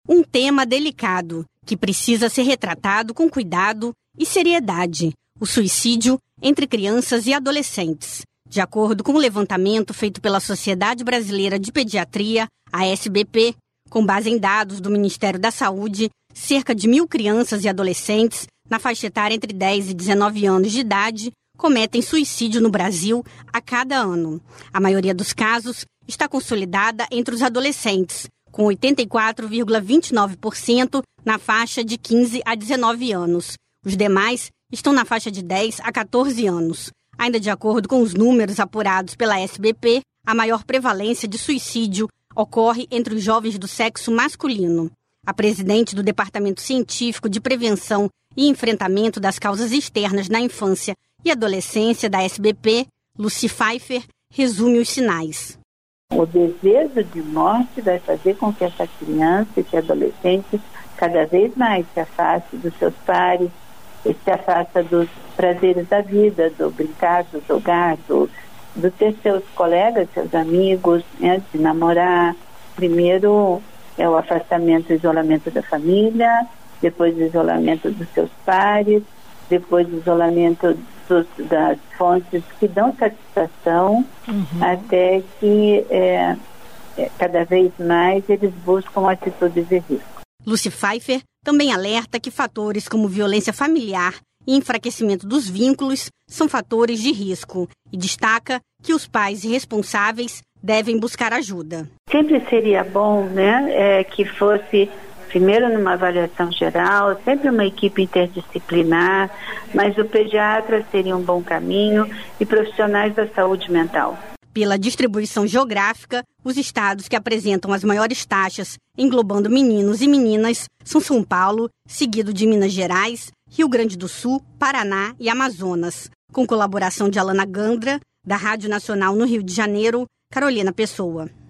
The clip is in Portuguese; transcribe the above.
Um tema delicado, que precisa ser retratado com cuidado e seriedade: o suicídio entre crianças e adolescentes. De acordo com um levantamento feito pela Sociedade Brasileira de Pediatria, a SBP, com base em dados do Ministério da Saúde, cerca de 1.000 crianças e adolescentes, na faixa etária entre 10 e 19 anos de idade, cometem suicídio no Brasil a cada ano. A maioria dos casos está consolidada entre os adolescentes, com 84,29% na faixa de 15 a 19 anos. Os demais estão na faixa de 10 a 14 anos. Ainda de acordo com os números apurados pela SBP, a maior prevalência de suicídio ocorre entre os jovens do sexo masculino. A presidente do Departamento Científico de Prevenção e Enfrentamento das Causas Externas na Infância e Adolescência da SBP, Lucy Pfeiffer, resume os sinais. O desejo de morte vai fazer com que essa criança, esse adolescente, cada vez mais se afaste dos seus pares, se afasta dos prazeres da vida, do brincar, do jogar, do ter seus colegas, seus amigos, né, de namorar. Primeiro é o afastamento, o isolamento da família, depois o isolamento dos seus pares, depois o isolamento das fontes que dão satisfação, até que cada vez mais eles buscam atitudes de risco. Lucy Pfeiffer também alerta que fatores como violência familiar e enfraquecimento dos vínculos são fatores de risco e destaca que os pais responsáveis devem buscar ajuda. Sempre seria bom, né, que fosse primeiro numa avaliação geral, sempre uma equipe interdisciplinar, mas o pediatra seria um bom caminho e profissionais da saúde mental. Pela distribuição geográfica, os estados que apresentam as maiores taxas, englobando meninos e meninas, são São Paulo, seguido de Minas Gerais, Rio Grande do Sul, Paraná e Amazonas. Com colaboração de Alana Gandra, da Rádio Nacional no Rio de Janeiro, Carolina Pessoa.